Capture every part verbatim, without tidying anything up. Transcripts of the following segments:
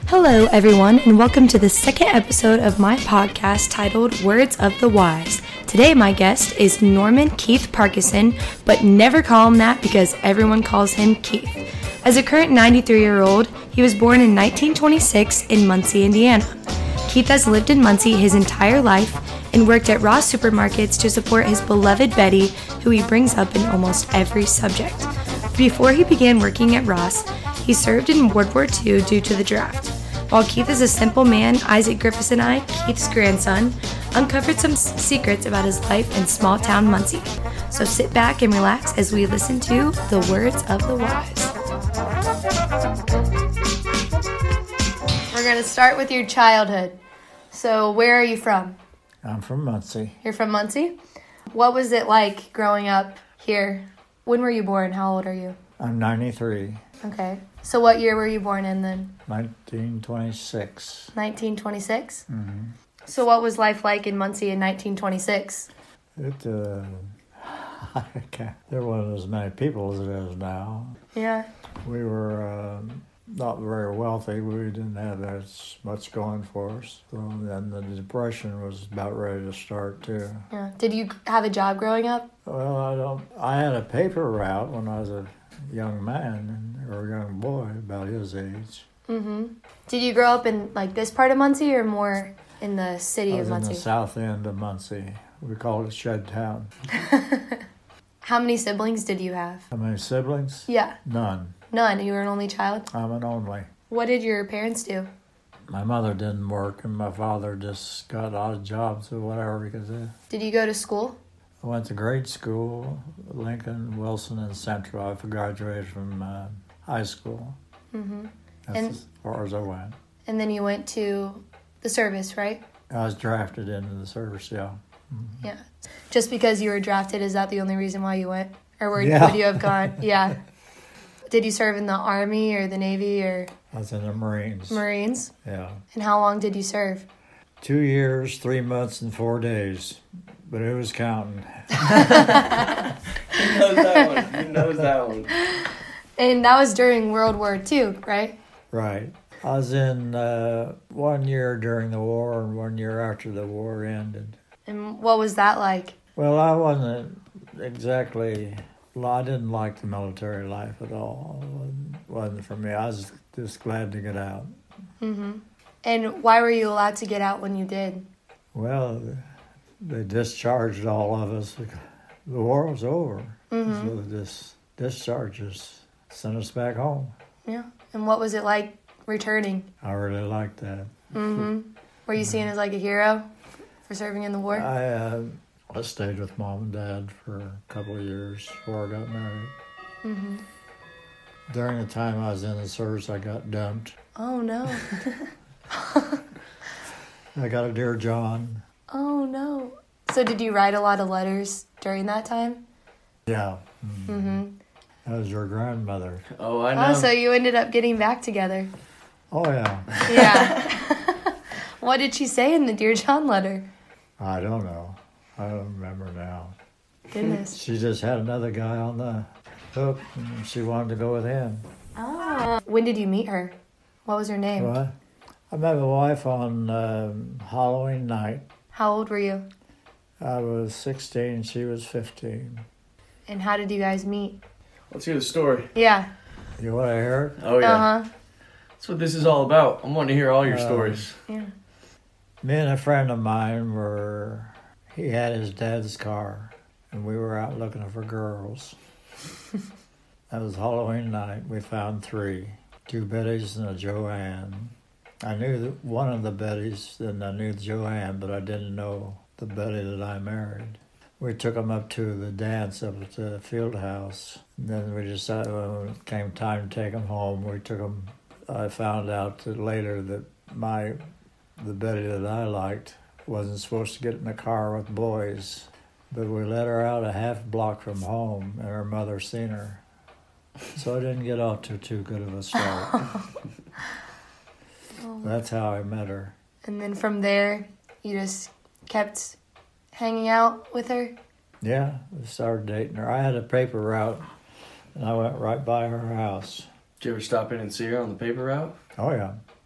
Hello, everyone, and welcome to the second episode of my podcast titled Words of the Wise. Today, my guest is Norman Keith Parkinson, but never call him that because everyone calls him Keith. As a current ninety-three-year-old, he was born in nineteen twenty-six in Muncie, Indiana. Keith has lived in Muncie his entire life and worked at Ross Supermarkets to support his beloved Betty, who he brings up in almost every subject. Before he began working at Ross, he served in World War Two due to the draft. While Keith is a simple man, Isaac Griffiths and I, Keith's grandson, uncovered some s- secrets about his life in small-town Muncie. So sit back and relax as we listen to the words of the wise. We're going to start with your childhood. So where are you from? I'm from Muncie. You're from Muncie? What was it like growing up here? When were you born? How old are you? I'm ninety-three. Okay. So what year were you born in then? nineteen twenty-six. nineteen twenty-six? Mm-hmm. So what was life like in Muncie in nineteen twenty-six? It, uh, I can't, there wasn't as many people as it is now. Yeah. We were uh, not very wealthy. We didn't have as much going for us. So then the Depression was about ready to start too. Yeah. Did you have a job growing up? Well, I don't. I had a paper route when I was a young man or a young boy about his age. Mm-hmm. Did you grow up in like this part of Muncie or more in the city I of was Muncie? in the south end of Muncie. We called it Shed Town. How many siblings did you have? How many siblings? Yeah. None. None. You were an only child? I'm an only. What did your parents do? My mother didn't work, and my father just got odd jobs or whatever he could do. Did you go to school? I went to grade school, Lincoln, Wilson, and Central. I graduated from uh, high school. Mm-hmm. That's And- as far as I went. And then you went to the service, right? I was drafted into the service, yeah. Yeah. Just because you were drafted, is that the only reason why you went? Or were, Yeah. would you have gone? Yeah. Did you serve in the Army or the Navy or I was in the Marines. Marines? Yeah. And how long did you serve? Two years, three months, and four days. But it was counting. Who knows that one? Who knows that one? And that was during World War Two, right? Right. I was in uh, one year during the war and one year after the war ended. And what was that like? Well, I wasn't exactly, well, I didn't like the military life at all. It wasn't, wasn't for me. I was just glad to get out. Mm-hmm. And why were you allowed to get out when you did? Well, they discharged all of us. The war was over. Mm-hmm. So they just discharged us, sent us back home. Yeah. And what was it like returning? I really liked that. Mm-hmm. Were you seen as like a hero for serving in the war? I, uh, I stayed with mom and dad for a couple of years before I got married. Mm-hmm. During the time I was in the service, I got dumped. Oh, no. I got a Dear John. Oh, no. So did you write a lot of letters during that time? Yeah. Mm-hmm. That was your grandmother. Oh, I know. Oh, so you ended up getting back together. Oh, yeah. Yeah. What did she say in the Dear John letter? I don't know. I don't remember now. Goodness. She just had another guy on the hook, and she wanted to go with him. Oh. When did you meet her? What was her name? What? I met my wife on um, Halloween night. How old were you? I was sixteen, she was fifteen. And how did you guys meet? Let's hear the story. Yeah. You want to hear it? Oh, yeah. Uh-huh. That's what this is all about. I'm wanting to hear all your Um, stories. Yeah. Me and a friend of mine were, he had his dad's car, and we were out looking for girls. That was Halloween night. We found three, two Bettys and a Joanne. I knew that one of the Bettys, and I knew Joanne, but I didn't know the Betty that I married. We took them up to the dance up at the field house. And then we decided when it came time to take them home, we took them. I found out that later that my the Betty that I liked wasn't supposed to get in the car with boys. But we let her out a half block from home, and her mother seen her. So I didn't get off to too good of a start. Oh. That's how I met her. And then from there, you just kept hanging out with her? Yeah, we started dating her. I had a paper route, and I went right by her house. Did you ever stop in and see her on the paper route? Oh, yeah.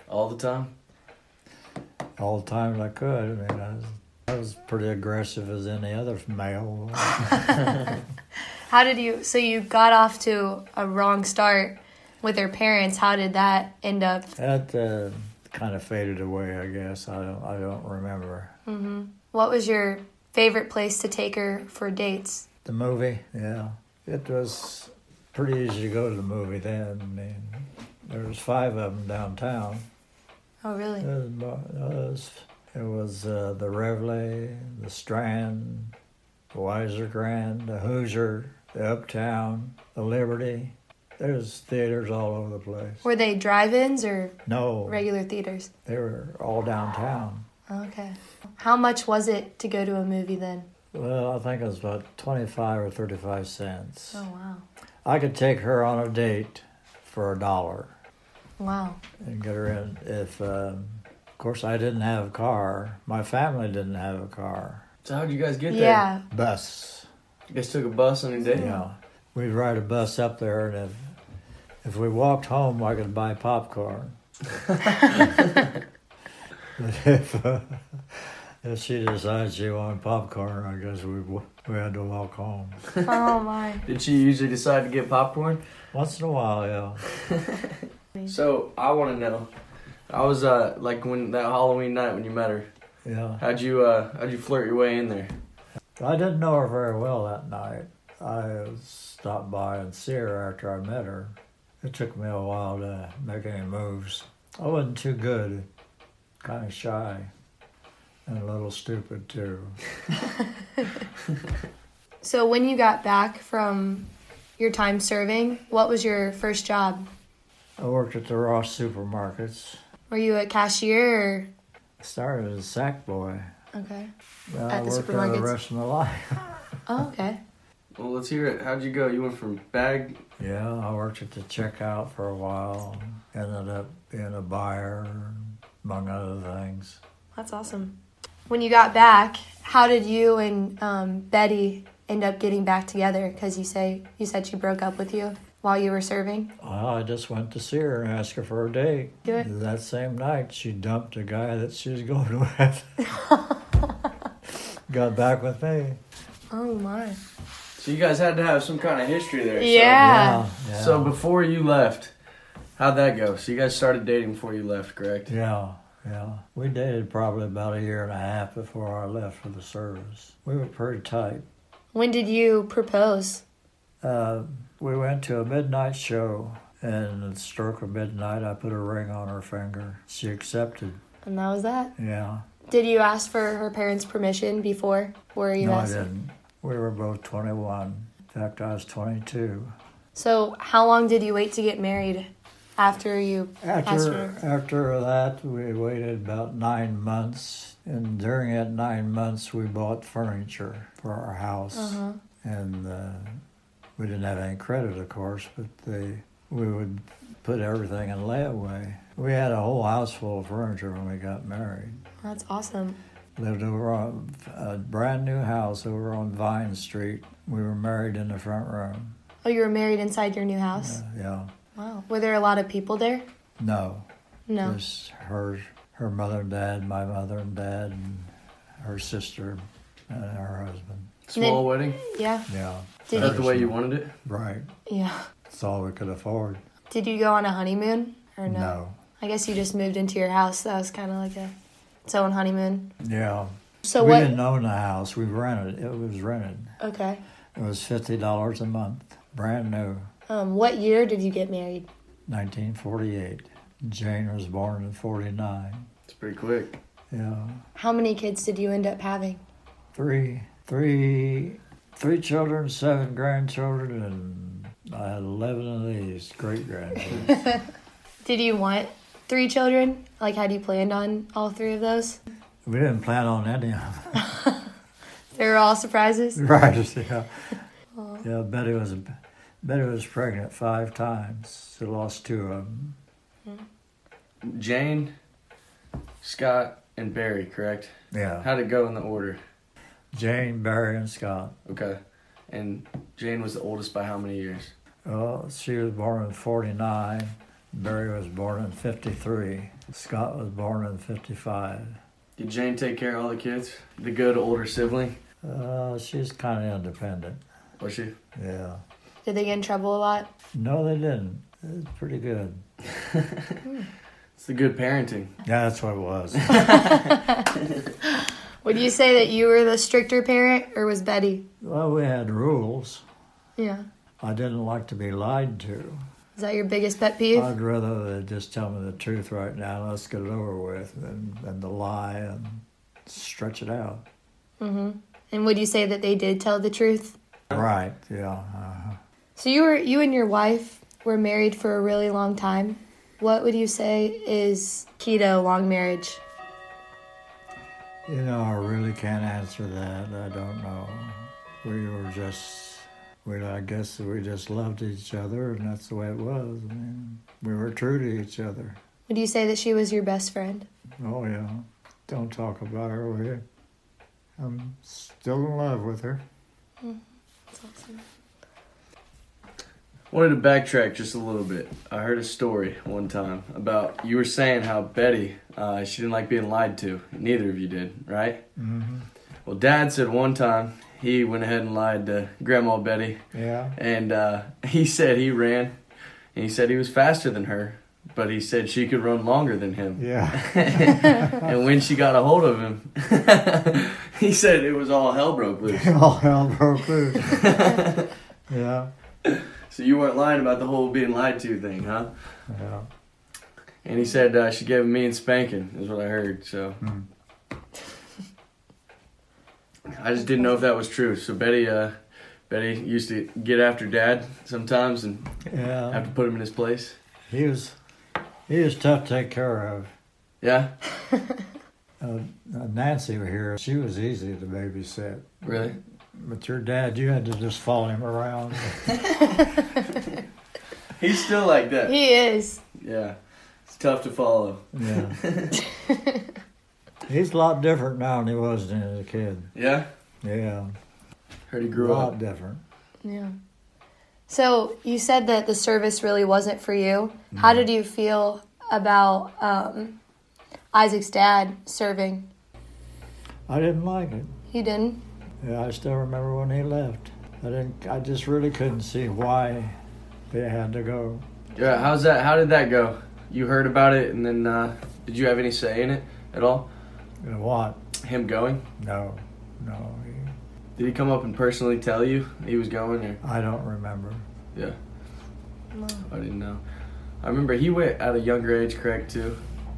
All the time? All the time I could. I mean, I was, I was pretty aggressive as any other male. How did you, so you got off to a wrong start with your parents. How did that end up? That uh, kind of faded away, I guess. I don't, I don't remember. Mm-hmm. What was your favorite place to take her for dates? The movie, yeah. It was pretty easy to go to the movie then. I mean, there was five of them downtown. Oh, really? It was, it was, it was uh, the Reveille, the Strand, the Weiser Grand, the Hoosier, the Uptown, the Liberty. There's theaters all over the place. Were they drive-ins or No, regular theaters? they were all downtown. Okay. How much was it to go to a movie then? Well, I think it was about twenty-five or thirty-five cents. Oh, wow. I could take her on a date for a dollar. Wow. And get her in. If, um, of course, I didn't have a car. My family didn't have a car. So how'd you guys get there? Yeah. Bus. You guys took a bus on your date? Yeah. We'd ride a bus up there, and if if we walked home, I could buy popcorn. But if uh, if she decided she wanted popcorn, I guess we we had to walk home. Oh, my. Did she usually decide to get popcorn? Once in a while, yeah. So I want to know. I was uh like when that Halloween night when you met her. Yeah. How'd you uh how'd you flirt your way in there? I didn't know her very well that night. I stopped by and see her after I met her. It took me a while to make any moves. I wasn't too good, kind of shy, and a little stupid too. So when you got back from your time serving, what was your first job? I worked at the Ross supermarkets. Were you a cashier or? I started as a sack boy. Okay. Well, At I the worked there the supermarkets? rest of my life. Oh, okay. Well, let's hear it. How'd you go? You went from bag. Yeah, I worked at the checkout for a while. Ended up being a buyer, among other things. That's awesome. When you got back, how did you and um, Betty end up getting back together? Because you say you said she broke up with you while you were serving. Well, I just went to see her and asked her for a date. Good. That same night, she dumped a guy that she was going with. Got back with me. Oh my. So you guys had to have some kind of history there. Yeah. Yeah, yeah. So, so before you left, how'd that go? So you guys started dating before you left, correct? Yeah, yeah. We dated probably about a year and a half before I left for the service. We were pretty tight. When did you propose? Uh, we went to a midnight show, and at the stroke of midnight, I put a ring on her finger. She accepted. And that was that. Yeah. Did you ask for her parents' permission before? Or you No, I asked? didn't. We were both twenty-one. In fact, I was twenty-two. So how long did you wait to get married after you asked After her? after that, we waited about nine months, and during that nine months, we bought furniture for our house, Uh-huh. and uh, we didn't have any credit, of course, but they we would put everything in layaway. We had a whole house full of furniture when we got married. That's awesome. Lived over on a brand new house over on Vine Street. We were married in the front room. Oh, you were married inside your new house? Uh, yeah. Wow. Were there a lot of people there? No. No. Just her, her mother and dad, my mother and dad, and her sister and her husband. Small wedding? Yeah. Yeah. Did Is that you? the way you wanted it? Right. Yeah. That's all we could afford. Did you go on a honeymoon or no? No. I guess you just moved into your house. That was kind of like a its own honeymoon. Yeah. So we what? didn't own the house. We rented it. It was rented. Okay. It was fifty dollars a month. Brand new. Um, what year did you get married? nineteen forty-eight. Jane was born in forty-nine. It's pretty quick. Yeah. How many kids did you end up having? Three, three, three children, seven grandchildren, and I had eleven of these great grandchildren. Did you want three children? Like, had you planned on all three of those? We didn't plan on any of them. They were all surprises? Right, yeah. Yeah, Betty was Betty was pregnant five times. She lost two of them. Jane, Scott, and Barry, correct? Yeah. How'd it go in the order? Jane, Barry, and Scott. Okay. And Jane was the oldest by how many years? Well, she was born in forty-nine. Barry was born in fifty-three. Scott was born in fifty-five. Did Jane take care of all the kids? The good older sibling? Uh, she's kind of independent. Was she? Yeah. Did they get in trouble a lot? No, they didn't. It was pretty good. It's the good parenting. Yeah, that's what it was. Would you say that you were the stricter parent, or was Betty? Well, we had rules. Yeah. I didn't like to be lied to. Is that your biggest pet peeve? I'd rather they just tell me the truth right now and let's get it over with than, than to lie and stretch it out. Mm-hmm. And would you say that they did tell the truth? Right, yeah. Uh-huh. So you were you and your wife were married for a really long time. What would you say is key to a long marriage? You know, I really can't answer that. I don't know. We were just, we, I guess we just loved each other, and that's the way it was. I mean, we were true to each other. Would you say that she was your best friend? Oh, yeah. Don't talk about her, will you? I'm still in love with her. Mm, that's awesome. Wanted to backtrack just a little bit. I heard a story one time about, you were saying how Betty, uh, she didn't like being lied to. Neither of you did, right? Mm-hmm. Well, Dad said one time he went ahead and lied to Grandma Betty. Yeah. And uh, he said he ran, and he said he was faster than her, but he said she could run longer than him. Yeah. And when she got a hold of him, he said it was all hell broke loose. All hell broke loose. Yeah. So you weren't lying about the whole being lied to thing, huh? Yeah. And he said uh, she gave him me and spanking, is what I heard. So Mm. I just didn't know if that was true. So Betty, uh, Betty used to get after Dad sometimes and Yeah. have to put him in his place. He was, he was tough to take care of. Yeah, Uh, Nancy here, she was easy to babysit. really. But your dad, you had to just follow him around. He's still like that. He is. Yeah, it's tough to follow. Yeah. He's a lot different now than he was when he was a kid. Yeah, Yeah. heard he A grew lot up. different. Yeah. So you said that the service really wasn't for you. How did you feel about um, Isaac's dad serving? I didn't like it. You didn't? Yeah, I still remember when he left. I didn't. I just really couldn't see why they had to go. Yeah, how's that? How did that go? You heard about it, and then uh, did you have any say in it at all? You know what? Him going? No, no. He, Did he come up and personally tell you he was going? Or I don't remember. yeah, No. I didn't know. I remember he went at a younger age, correct too.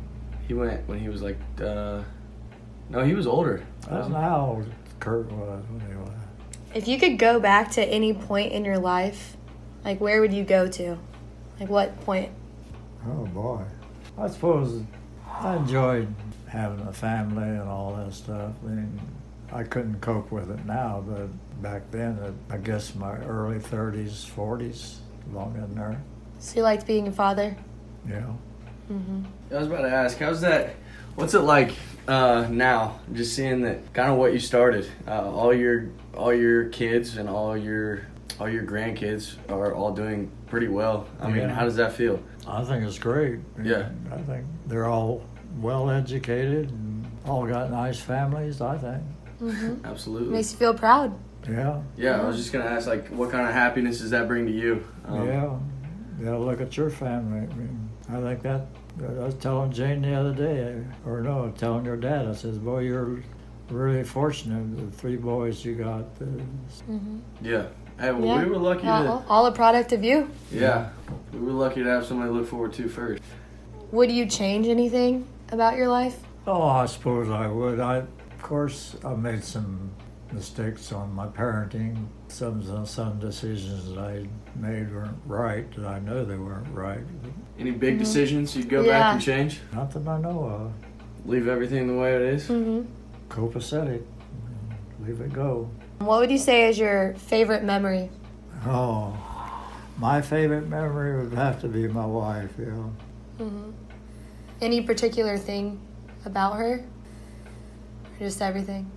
He went when he was like, uh, no, he was older. I don't know how old Kurt was when he was. If you could go back to any point in your life, like where would you go to? Like what point? Oh boy. I suppose I enjoyed having a family and all that stuff. I mean, I couldn't cope with it now, but back then, I guess my early thirties, forties, long in there. So you liked being a father? Yeah. Mm-hmm. I was about to ask, how's that? What's it like uh, now? Just seeing that, kind of what you started. Uh, all your all your kids and all your all your grandkids are all doing pretty well. I mean, Yeah. how does that feel? I think it's great. Yeah. I think they're all well educated and all got nice families, I think. Mm-hmm. Absolutely. Makes you feel proud. Yeah. Yeah, I was just gonna ask, like, what kind of happiness does that bring to you? Um, Yeah. Yeah, look at your family. I mean, I think that, I was telling Jane the other day, or no, telling your dad, I says, boy, you're really fortunate, the three boys you got. Uh, Mm-hmm. Yeah. Hey, well, Yeah. we were lucky to. All, all a product of you. Yeah, we were lucky to have somebody to look forward to first. Would you change anything about your life? Oh, I suppose I would. I, of course, I made some mistakes on my parenting. Some some decisions that I made weren't right, that I know they weren't right. Any big Mhm. decisions you'd go Yeah. back and change? Not that I know of. Leave everything the way it is? Mm-hmm. Copacetic. Leave it go. What would you say is your favorite memory? Oh, my favorite memory would have to be my wife, yeah. Mm-hmm. Any particular thing about her? Or just everything?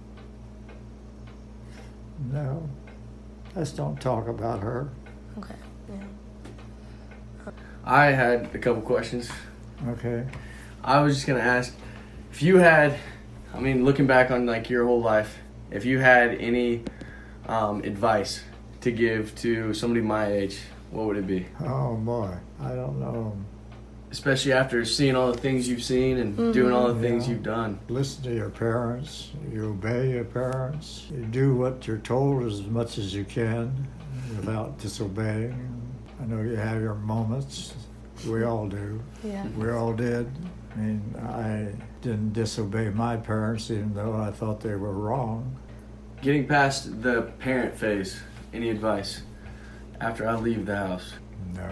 No, let's don't talk about her. Okay. Yeah. I had a couple questions. Okay. I was just gonna ask if you had, I mean, looking back on like your whole life, if you had any um, advice to give to somebody my age, what would it be? Oh boy, I don't know. Especially after seeing all the things you've seen and mm-hmm. doing all the things Yeah. you've done. Listen to your parents. You obey your parents. You do what you're told as much as you can without disobeying. I know you have your moments. We all do. Yeah. We all did. I mean, I didn't disobey my parents even though I thought they were wrong. Getting past the parent phase, any advice after I leave the house? No.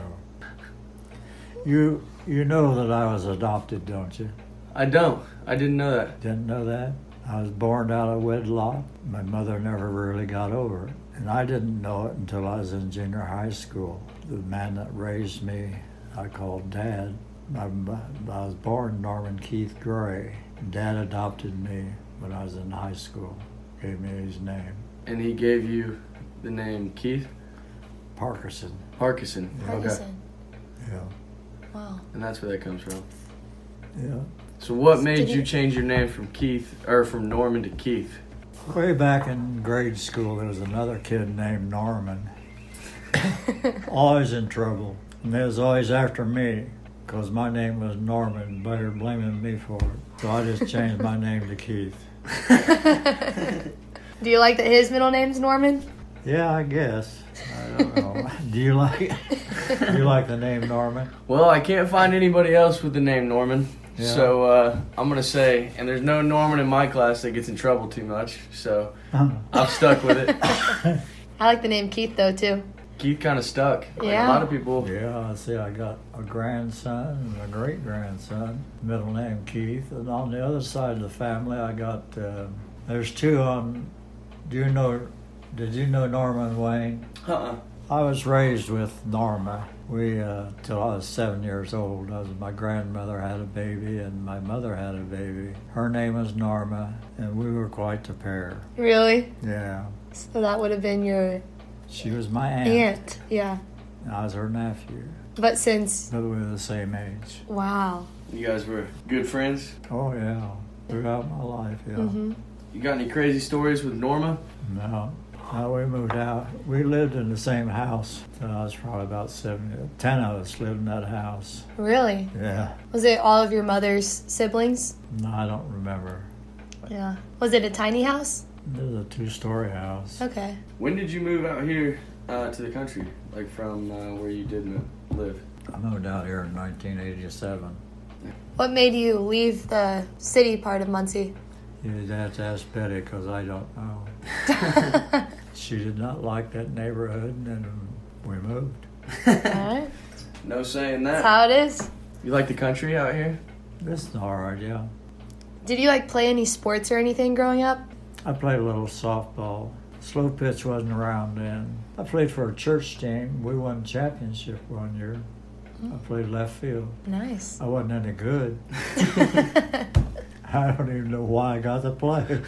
You you know that I was adopted, don't you? I don't. I didn't know that. Didn't know that? I was born out of wedlock. My mother never really got over it. And I didn't know it until I was in junior high school. The man that raised me, I called Dad. I, I was born Norman Keith Gray. Dad adopted me when I was in high school. Gave me his name. And he gave you the name Keith? Parkinson. Parkinson. Parkinson. Okay. Yeah. Wow. And that's where that comes from. Yeah. So what So made did you he- change your name from Keith, or from Norman to Keith? Way back in grade school, there was another kid named Norman. Always in trouble. And they was always after me because my name was Norman. They were blaming me for it. So I just changed my name to Keith. Do you like that his middle name's Norman? Yeah, I guess. I don't know. Do you like do you like the name Norman? Well, I can't find anybody else with the name Norman. Yeah. So uh, I'm going to say, and there's no Norman in my class that gets in trouble too much. So I'm stuck with it. I like the name Keith, though, too. Keith kind of stuck. Like Yeah. a lot of people. Yeah, I see. I got a grandson and a great grandson. Middle name Keith. And on the other side of the family, I got uh, there's two on. Do you know? Did you know Norman Wayne? Uh-uh. I was raised with Norma. We uh, till I was seven years old. I was, my grandmother had a baby and my mother had a baby. Her name was Norma, and we were quite the pair. Really? Yeah, So that would have been your she was my aunt. aunt. Yeah. I was her nephew, But since, but we were the same age. wow. You guys were good friends. Oh yeah, throughout my life. Yeah. Mm-hmm. You got any crazy stories with Norma? No. No, we moved out. We lived in the same house till I was probably about seven. Ten of us lived in that house. Really? Yeah. Was it all of your mother's siblings? No, I don't remember. Yeah. Was it a tiny house? It was a two-story house. Okay. When did you move out here uh, to the country? Like from uh, where you did mo- live? I moved out here in nineteen eighty-seven. What made you leave the city part of Muncie? You'd have to ask Betty because I don't know. She did not like that neighborhood, and we moved. Alright. No saying That's that. how it is. You like the country out here? It's all right, yeah. Did you like play any sports or anything growing up? I played a little softball. Slow pitch wasn't around then. I played for a church team. We won championship one year. I played left field. Nice. I wasn't any good. I don't even know why I got to play.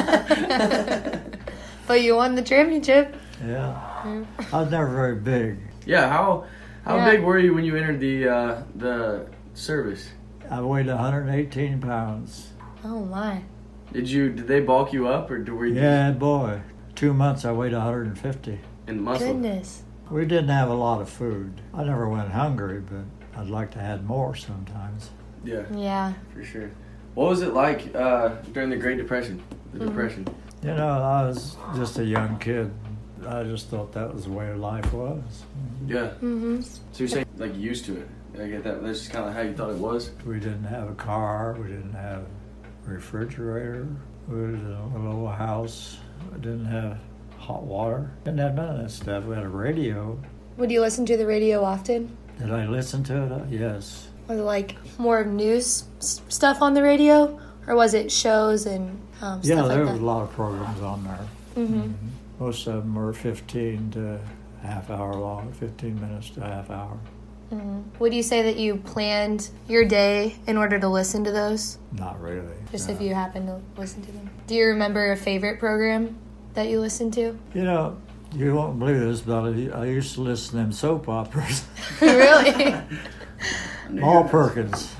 But you won the championship. Yeah. I was never very big. Yeah. How how Yeah. big were you when you entered the uh, the service? I weighed one hundred eighteen pounds. Oh my. Did you did they bulk you up or did, were you Yeah, boy. Two months I weighed one hundred fifty. in muscle? Goodness. We didn't have a lot of food. I never went hungry, but I'd like to have more sometimes. Yeah, Yeah. for sure. What was it like uh, during the Great Depression? The Mhm. Depression. You know, I was just a young kid. I just thought that was the way life was. Yeah. Mm-hmm. So you're saying like used to it? I get that. That's just kind of how you thought it was. We didn't have a car. We didn't have a refrigerator. We was in a little house. We didn't have hot water. Didn't have none of that stuff. We had a radio. Would you listen to the radio often? Did I listen to it? Uh, yes. Was it like more of news s- stuff on the radio? Or was it shows and um, Yeah, stuff there like was that? a lot of programs on there. Mm-hmm. Most of them were fifteen to half hour long, fifteen minutes to half hour. Mm-hmm. Would you say that you planned your day in order to listen to those? Not really. Just no. if you happen to listen to them. Do you remember a favorite program that you listened to? You know, you won't believe this, but I I used to listen to them soap operas. Really? Paul Perkins.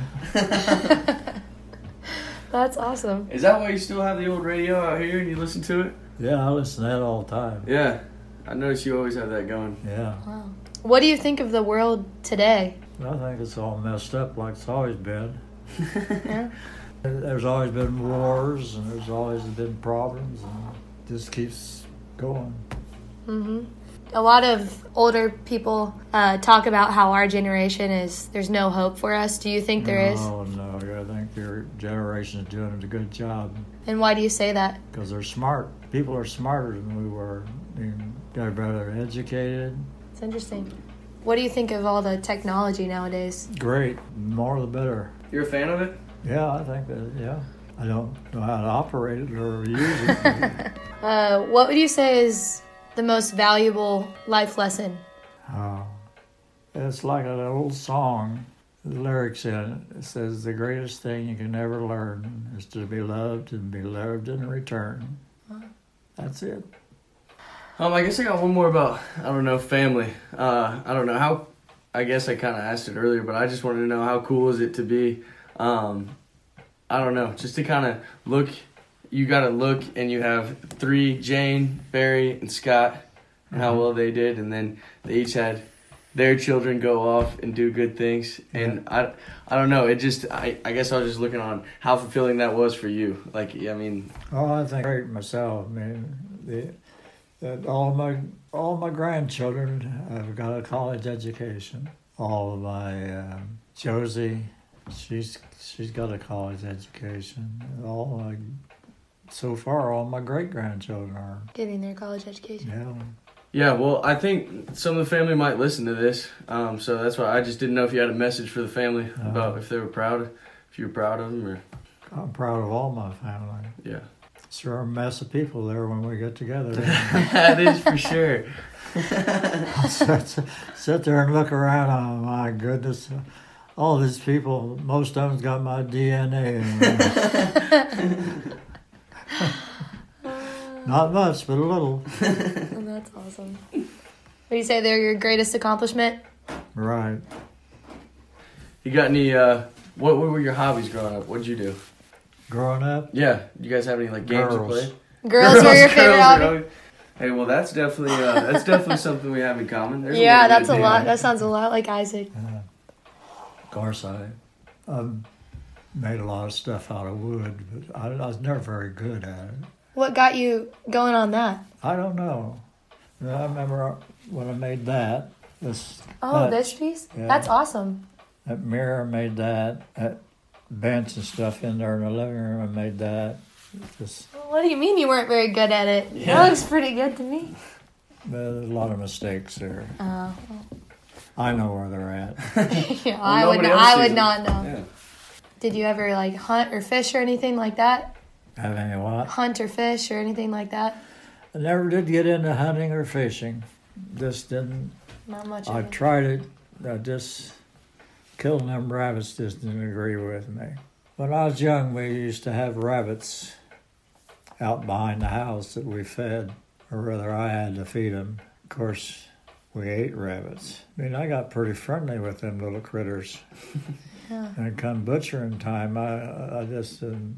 That's awesome. Is that why you still have the old radio out here and you listen to it? Yeah, I listen to that all the time. Yeah. I noticed you always have that going. Yeah. Wow. What do you think of the world today? I think it's all messed up like it's always been. Yeah. There's always been wars and there's always been problems and it just keeps going. Mm-hmm. A lot of older people uh, talk about how our generation is, there's no hope for us. Do you think there is? No, no, I think your generation is doing a good job. And why do you say that? Because they're smart. People are smarter than we were. I mean, they're better educated. It's interesting. What do you think of all the technology nowadays? Great. More the better. You're a fan of it? Yeah, I think that, yeah. I don't know how to operate it or use it. uh, what would you say is the most valuable life lesson? Oh, it's like an old song. The lyrics in it, it says, the greatest thing you can ever learn is to be loved and be loved in return. That's it. Um, I guess I got one more about, I don't know, family. Uh, I don't know how, I guess I kind of asked it earlier, but I just wanted to know how cool is it to be, um, I don't know, just to kind of look, you got to look and you have three, Jane, Barry, and Scott, and how well they did, and then they each had their children go off and do good things, and I, I don't know, it just, I, I guess I was just looking on how fulfilling that was for you, like, I mean. Oh, I think great myself. I mean, the, that all my all my grandchildren have got a college education. All of my um, Josie, she's she's got a college education. All my, so far, all my great grandchildren are Getting their college education. yeah. Yeah, well, I think some of the family might listen to this, um, so that's why I just didn't know if you had a message for the family Uh-huh. about if they were proud, if you were proud of them, or I'm proud of all my family. yeah. Sure, a mess of people there when we get together. That is for sure. sit, sit there and look around. Oh my goodness, all these people. Most of them's got my D N A in them. Not much, but a little. Oh, that's awesome. Would you say they're your greatest accomplishment? Right. You got any? Uh, what, what were your hobbies growing up? What'd you do? Growing up, Yeah, you guys have any like games Girls. to play? Girls, were your favorite girls, hobby? girls. Hey, well, that's definitely uh, that's definitely something we have in common. There's Yeah, way to that's a do lot. that. That sounds a lot like Isaac. uh, of course, I I've made a lot of stuff out of wood, but I, I was never very good at it. What got you going on that? I don't know. I remember when I made that. This Oh, that, this piece? yeah. That's awesome. that mirror, I made that. That bench and stuff in there in the living room, I made that. Just What do you mean you weren't very good at it? Yeah. That looks pretty good to me. there's a lot of mistakes there. Uh, I know where they're at. yeah, Well, I would. nobody Not, else I sees would it. not know. Yeah. Did you ever like hunt or fish or anything like that? Have any what? Hunt or fish or anything like that? I never did get into hunting or fishing. Just didn't. Not much. I of it. tried it. I just killing them rabbits just didn't agree with me. When I was young, we used to have rabbits out behind the house that we fed, or rather, I had to feed them. Of course, we ate rabbits. I mean, I got pretty friendly with them little critters. Yeah. And come butchering time, I I just didn't.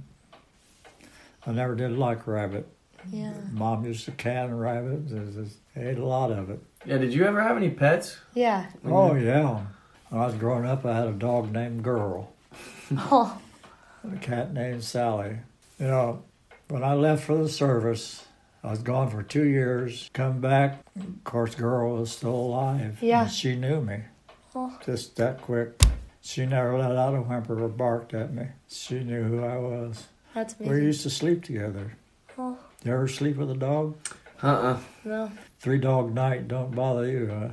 I never did like rabbit. Yeah. Mom used to can rabbits. I just ate a lot of it. Yeah. Did you ever have any pets? Yeah. Oh, yeah. When I was growing up, I had a dog named Girl Oh. and a cat named Sally. You know, when I left for the service, I was gone for two years. Come back, of course, Girl was still alive. Yeah. And she knew me. Oh. Just that quick. She never let out a whimper or barked at me. She knew who I was. That's We amazing. used to sleep together. Oh. You ever sleep with a dog? Uh-uh. No. Three dog night don't bother you, huh?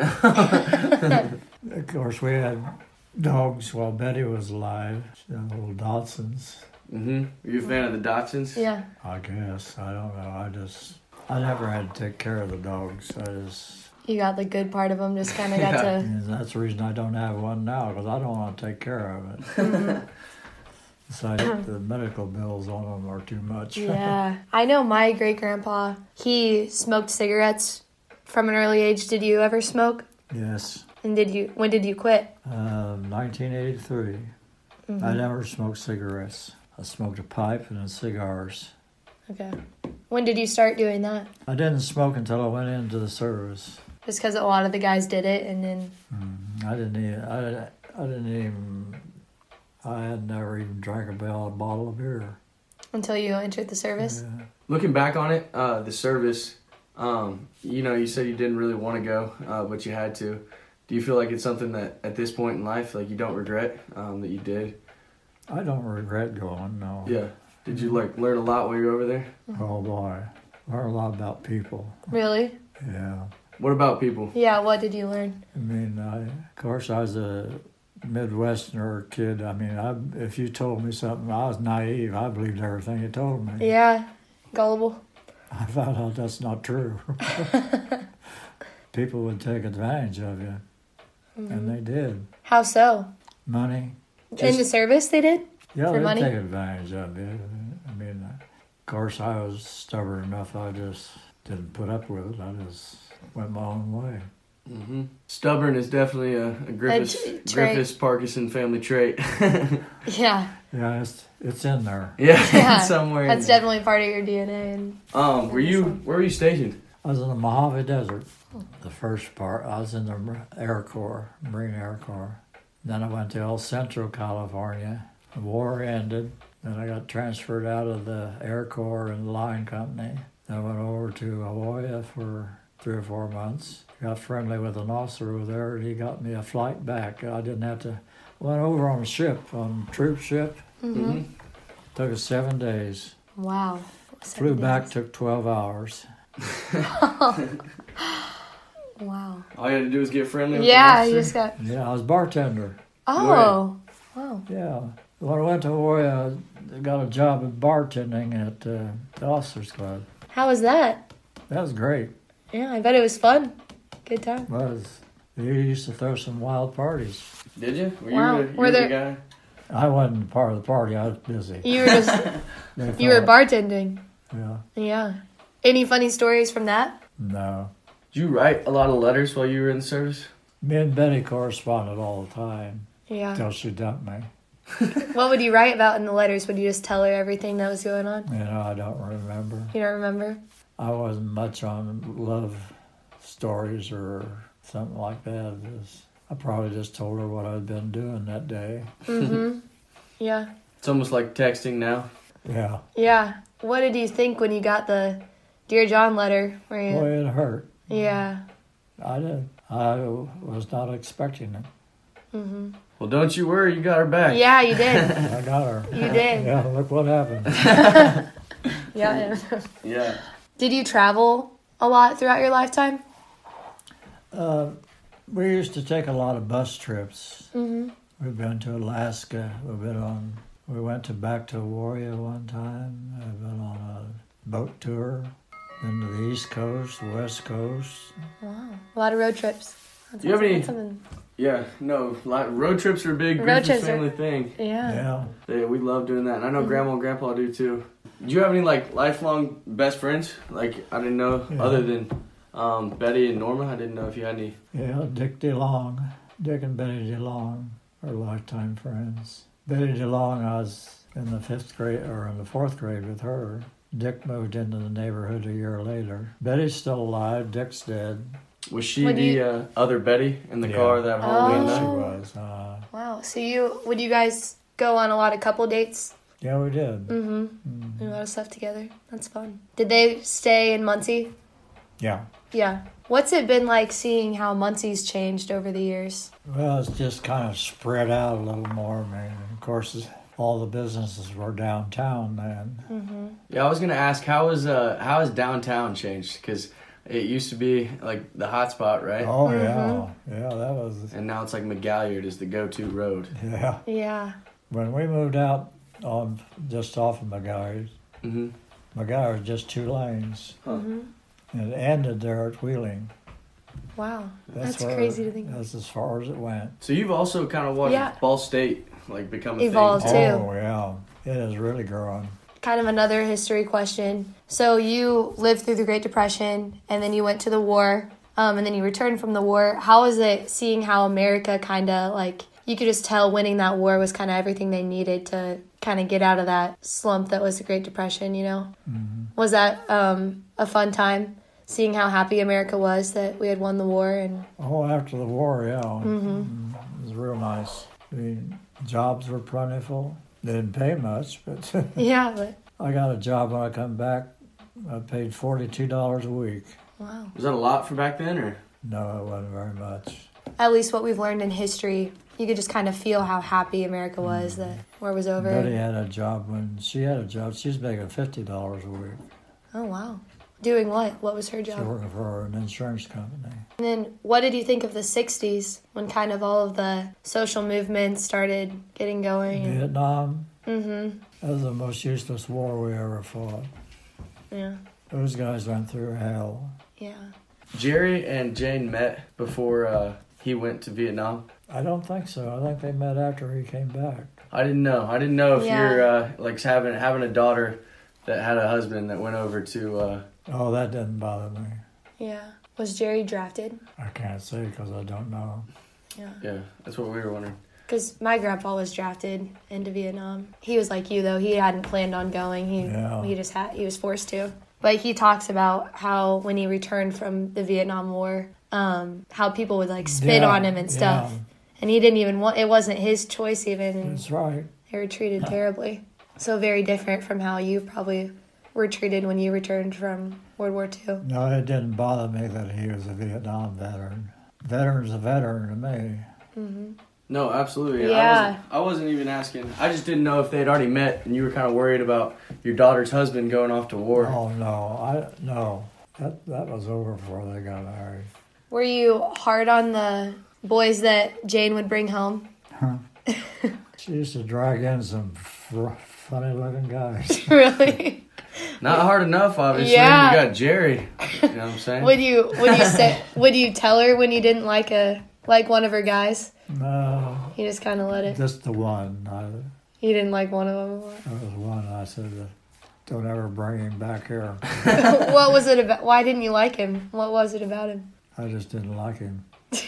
No. Of course, we had dogs while Betty was alive. She had little Dachshunds. Mm-hmm. Are you a fan of the Dachshunds? Yeah. I guess. I don't know. I just, I never had to take care of the dogs. I just, You got the good part of them. Just kind of got Yeah. to. and that's the reason I don't have one now, because I don't want to take care of it. Mm-hmm. Besides, the medical bills on them are too much. Yeah. I know my great grandpa. He smoked cigarettes from an early age. Did you ever smoke? Yes. And did you? When did you quit? Uh, nineteen eighty-three. Mm-hmm. I never smoked cigarettes. I smoked a pipe and then cigars. Okay. When did you start doing that? I didn't smoke until I went into the service. Just because a lot of the guys did it, and then. Mm, I didn't even. I, I didn't even. I had never even drank a bottle of beer. Until you entered the service? Yeah. Looking back on it, uh, the service, um, you know, you said you didn't really want to go, uh, but you had to. Do you feel like it's something that at this point in life, like you don't regret um, that you did? I don't regret going, no. Yeah. Did you like learn a lot while you were over there? Oh boy. Learn a lot about people. Really? Yeah. What about people? Yeah, what did you learn? I mean, I, of course, I was a Midwesterner kid. I mean, I, if you told me something, I was naive. I believed everything you told me. Yeah, gullible. I found out that's not true. People would take advantage of you, Mm-hmm. and they did. How so? Money. In the service they did? Yeah, For they money? take advantage of you. I mean, of course, I was stubborn enough. I just didn't put up with it. I just went my own way. Mm-hmm. Stubborn is definitely a, a Griffiths, A t- trait. Griffiths Parkinson family trait. Yeah. Yeah, it's it's in there. yeah, Yeah. somewhere. That's in there. definitely part of your D N A. And Um, were you where were you stationed? I was in the Mojave Desert. The first part, I was in the Mar- Air Corps, Marine Air Corps. Then I went to El Centro, California. The war ended. Then I got transferred out of the Air Corps and the line company. Then I went over to Hawaii for three or four months. Got friendly with an officer over there, and he got me a flight back. I didn't have to. Went over on a ship, on a troop ship. Mm-hmm. Took us seven days. wow. Flew Seven back, days. took twelve hours. Wow. All you had to do was get friendly with Yeah, the you officer? just got. Yeah, I was bartender. Oh. Wow. Yeah. When I went to Hawaii, I got a job at bartending at uh, the Officers Club. How was that? That was great. Yeah, I bet it was fun. Good time. It was. You used to throw some wild parties. Did you? Were Wow. you, the, you Were were the there- guy? I wasn't part of the party. I was busy. You were just. They you were thought- bartending. Yeah. Yeah. Any funny stories from that? No. Did you write a lot of letters while you were in the service? Me and Betty corresponded all the time Yeah. until she dumped me. What would you write about in the letters? Would you just tell her everything that was going on? You know, I don't remember. You don't remember? I wasn't much on love stories or something like that. It was- I probably just told her what I'd been doing that day. Mm-hmm. Yeah. It's almost like texting now. Yeah. Yeah. What did you think when you got the Dear John letter? Where you, Boy, it hurt. yeah. I did. I was not expecting it. Mm-hmm. Well, don't you worry, you got her back. Yeah, you did. I got her. You did. Yeah, look what happened. Yeah. Yeah. Did you travel a lot throughout your lifetime? Uh, we used to take a lot of bus trips. Mm-hmm. We've been to Alaska. We've been on. We went to back to Warrior one time. I've been on a boat tour. Been to the East Coast, the West Coast. Wow. A lot of road trips. That's Do you have awesome. any- That's something- Yeah, no, like, road trips are a big Road Griffiths trips are- family thing. Yeah. Yeah. Yeah, we love doing that. And I know Mhm. Grandma and Grandpa do too. Do you have any like lifelong best friends? Like I didn't know Yeah. other than um, Betty and Norma. I didn't know if you had any. Yeah, Dick DeLong. Dick and Betty DeLong are lifetime friends. Betty DeLong, I was in the fifth grade or in the fourth grade with her. Dick moved into the neighborhood a year later. Betty's still alive. Dick's dead. Was she What do the you- uh, other Betty in the Yeah. car that Halloween Oh. She night? was. Uh, Wow. So you would you guys go on a lot of couple dates? yeah, we did. Mm-hmm. Mm. Do a lot of stuff together. That's fun. Did they stay in Muncie? Yeah. Yeah. What's it been like seeing how Muncie's changed over the years? Well, it's just kind of spread out a little more. I mean, of course, all the businesses were downtown then. Mm-hmm. Yeah, I was gonna ask how is uh how has downtown changed? Because it used to be like the hot spot, right? Oh, Mhm. yeah. Yeah, that was, And now it's like McGalliard is the go-to road. yeah. Yeah. When we moved out on just off of McGuire, Mm-hmm. McGuire was just two lanes. Huh. Mm-hmm. And it ended there at Wheeling. Wow. That's, where- crazy to think. That's as far as it went. So you've also kind of watched Yeah. Ball State like become a Evolve. thing. Too. Oh, yeah. It has really grown. Kind of another history question. So you lived through the Great Depression, and then you went to the war. um, and then you returned from the war. How was it seeing how America kind of, like, you could just tell winning that war was kind of everything they needed to kind of get out of that slump that was the Great Depression, you know? Mm-hmm. Was that um, a fun time, seeing how happy America was that we had won the war? And Oh, after the war, yeah. Mm-hmm. It was real nice. I mean, jobs were plentiful. They didn't pay much, but yeah, but I got a job when I come back. I paid forty-two dollars a week. wow. Was that a lot for back then, or? No, it wasn't very much. At least what we've learned in history, you could just kind of feel how happy America was that war was over. Betty had a job when she had a job. She was making fifty dollars a week. Oh, wow. Doing what? What was her She was job? working for an insurance company. And then what did you think of the sixties when kind of all of the social movements started getting going? And, Vietnam, mm-hmm. that was the most useless war we ever fought. Yeah. Those guys went through hell. Yeah. Jerry and Jane met before uh, he went to Vietnam. I don't think so. I think they met after he came back. I didn't know. I didn't know if Yeah. you're uh, like having having a daughter that had a husband that went over to. Uh, Oh, that didn't bother me. Yeah. Was Jerry drafted? I can't say because I don't know. Yeah. yeah, that's what we were wondering. Because my grandpa was drafted into Vietnam. He was like you, though. He hadn't planned on going. He Yeah. he just had he was forced to. But he talks about how when he returned from the Vietnam War, um, how people would like spit Yeah, on him and stuff, yeah. and he didn't even want. It wasn't his choice even. And That's right. they were treated terribly. So very different from how you probably were treated when you returned from World War Two. No, it didn't bother me that he was a Vietnam veteran. Veteran's a veteran to me. Mm-hmm. No, absolutely. I Yeah. wasn't, I wasn't even asking. I just didn't know if they'd already met and you were kind of worried about your daughter's husband going off to war. Oh no, I no. That that was over before they got married. Were you hard on the boys that Jane would bring home? She used to drag in some fr- funny-looking guys. Really? Not hard enough, obviously. Yeah. You got Jerry. You know what I'm saying? Would you would you say would you tell her when you didn't like a like one of her guys? No, You just kind of let it. just the one. I, You didn't like one of them. there was one. I said, "Don't ever bring him back here." What was it about? Why didn't you like him? What was it about him? I just didn't like him.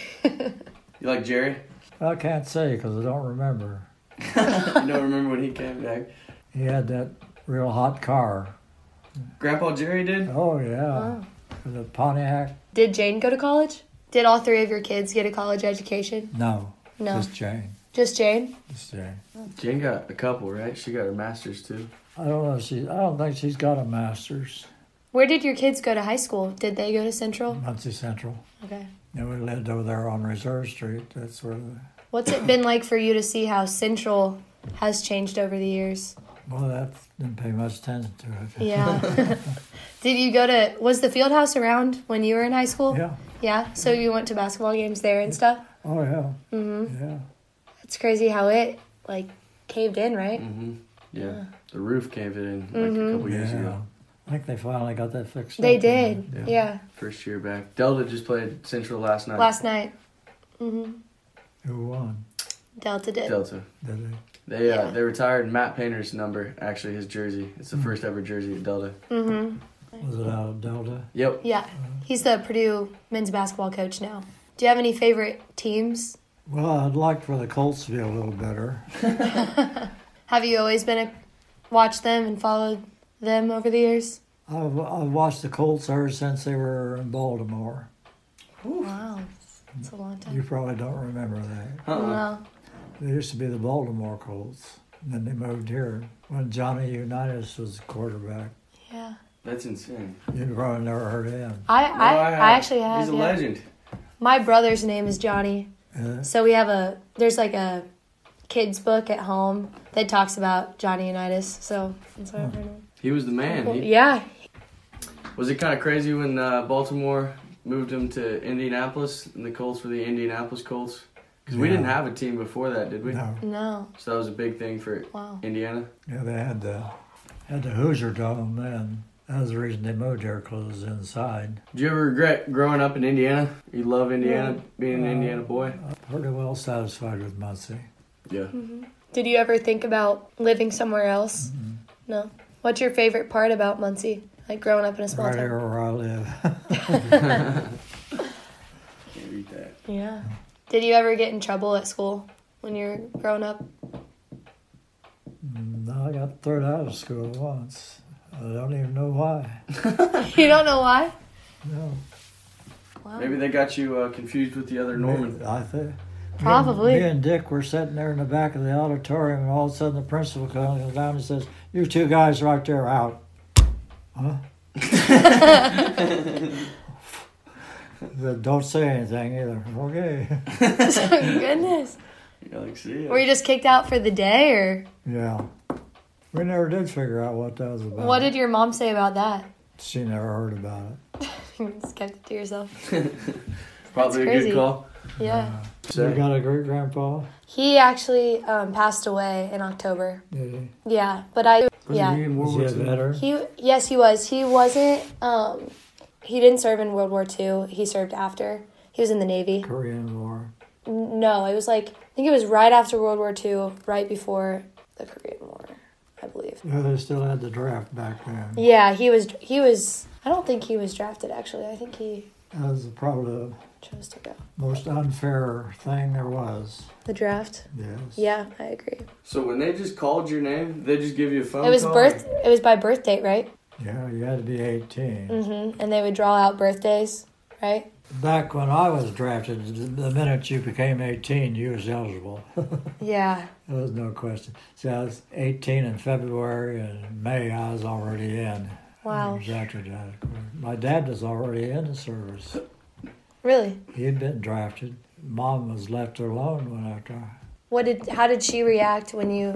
You like Jerry? I can't say because I don't remember. You don't remember when he came back? He had that real hot car. Grandpa Jerry did? Oh yeah, Oh. the Pontiac. Did Jane go to college? Did all three of your kids get a college education? No, No, just Jane. just Jane. Just Jane. Jane got a couple, right? She got her master's too. I don't know. If she. I don't think she's got a master's. Where did your kids go to high school? Did they go to Central? Muncie Central. Okay. And we lived over there on Reserve Street. That's where. The, What's it been like for you to see how Central has changed over the years? well, that didn't pay much attention to it. Yeah. Did you go to, was the field house around when you were in high school? Yeah. Yeah? So you went to basketball games there and stuff? Oh yeah. Mm-hmm. Yeah. It's crazy how it, like, caved in, right? Mm-hmm. Yeah. The roof caved it in like Mhm. a couple years Yeah. ago. I think they finally got that fixed. They up. did. Yeah. Yeah. First year back. Delta just played Central last night. Last night. Mm-hmm. Who won? Delta did. Delta. Did they? They uh, Yeah. they retired Matt Painter's number, actually his jersey. It's the first ever jersey at Delta. Mm-hmm. Was it out of Delta? Yep. Yeah. He's the Purdue men's basketball coach now. Do you have any favorite teams? Well, I'd like for the Colts to be a little better. Have you always been a, watched them and followed them over the years? I've, I've watched the Colts ever since they were in Baltimore. Wow. That's a long time. You probably don't remember that. Uh-uh. No. They used to be the Baltimore Colts. And then they moved here when Johnny Unitas was the quarterback. Yeah. That's insane. You probably never heard of him. I, No, I, I, have. actually have. He's a yeah. legend. My brother's name is Johnny. Uh, So we have a, there's like a kid's book at home that talks about Johnny Unitas. So that's what I've heard of. He was the man. He, Yeah. Was it kind of crazy when uh, Baltimore moved him to Indianapolis and the Colts were the Indianapolis Colts? Because we Yeah. didn't have a team before that, did we? no. No. So that was a big thing for Wow. Indiana. Yeah, they had the, had the Hoosier Dome then. That was the reason they moved here, because it was inside. Did you ever regret growing up in Indiana? You love Indiana, being an Uh, Indiana boy? I'm pretty well satisfied with Muncie. Yeah. Did you ever think about living somewhere else? Mm-hmm. No. What's your favorite part about Muncie? Like growing up in a small Right here town? where I live. Yeah. Did you ever get in trouble at school when you were growing up? No, I got thrown out of school once. I don't even know why. You don't know why? No. Wow. Maybe they got you uh, confused with the other Norman. I think. Probably. Me and, me and Dick were sitting there in the back of the auditorium, and all of a sudden the principal comes down and says, "You two guys right there out." Huh? Don't say anything either. Okay. Oh, goodness. Yeah, like, see ya. Were you just kicked out for the day, or Yeah. We never did figure out what that was about. what did your mom say about that? She never heard about it. You just kept it to yourself. Probably a crazy. good call. Yeah. You got a great grandpa? He actually um, passed away in October. Did he? Yeah, but I Was yeah. he in World Was he War a Two? veteran? He yes, he was. He wasn't. Um, he didn't serve in World War Two. He served after. He was in the Navy. Korean War. N- No, it was like I think it was right after World War Two, right before the Korean War, I believe. Yeah, they still had the draft back then. Yeah, he was. He was. I don't think he was drafted. Actually, I think he That was probably the chose to go. most unfair thing there was. The draft. Yes. Yeah, I agree. So when they just called your name, they just give you a phone It was call? birth. It was by birth date, right? Yeah, you had to be eighteen. Mm-hmm. And they would draw out birthdays, right? Back when I was drafted, the minute you became eighteen, you was eligible. Yeah. There was no question. See, I was eighteen in February, and in May I was already in. Wow. I was drafted out of court. My dad was already in the service. Really? He had been drafted. Mom was left alone when I tried. What did? How did she react when you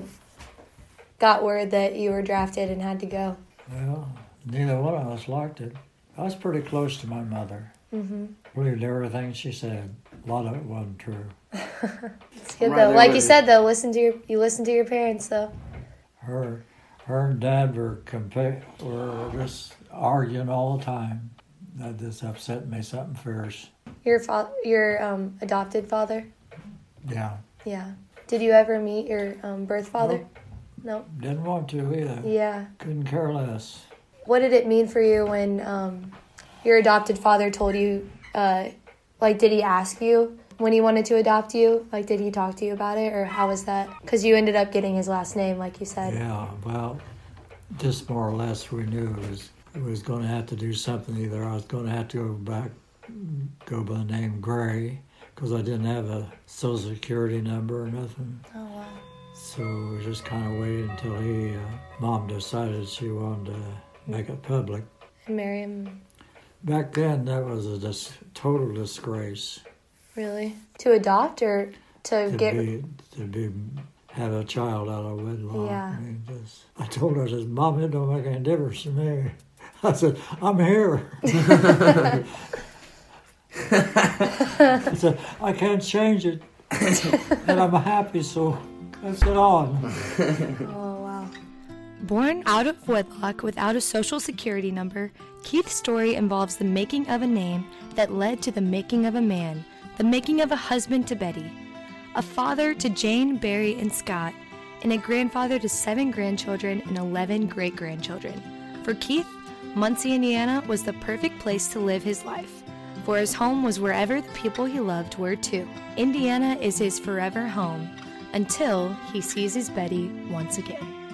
got word that you were drafted and had to go? Well, neither one of us liked it. I was pretty close to my mother. Mm-hmm. Believed everything she said. A lot of it wasn't true. It's good Right though. there Like with you you. said though, listen to your you listen to your parents though. Her, her and Dad were compa- were just arguing all the time. That just upset me something fierce. Your fa- your um, adopted father. Yeah, Yeah. Did you ever meet your um, birth father? Nope. No. Didn't want to either. Yeah. Couldn't care less. What did it mean for you when um, your adopted father told you? Uh, like, did he ask you when he wanted to adopt you? Like, did he talk to you about it, or how was that? Because you ended up getting his last name, like you said. Yeah, well, just more or less we knew it was it was going to have to do something. Either I was going to have to go back, go by the name Gray, because I didn't have a social security number or nothing. Oh wow. So we just kind of waited until he, uh, Mom decided she wanted to make it public. And marry him. Back then, that was a dis- total disgrace Really? To adopt or to, to get? be to be have a child out of wedlock. Yeah. I, mean, just, I told her, I said, "Mom, it don't make any difference to me." I said, "I'm here." I said, "I can't change it, and I'm happy, so let's get on." Oh wow. Born out of wedlock without a social security number, Keith's story involves the making of a name that led to the making of a man, the making of a husband to Betty, a father to Jane, Barry, and Scott, and a grandfather to seven grandchildren and eleven great-grandchildren. For Keith, Muncie, Indiana was the perfect place to live his life, for his home was wherever the people he loved were too. Indiana is his forever home, until he sees his Betty once again.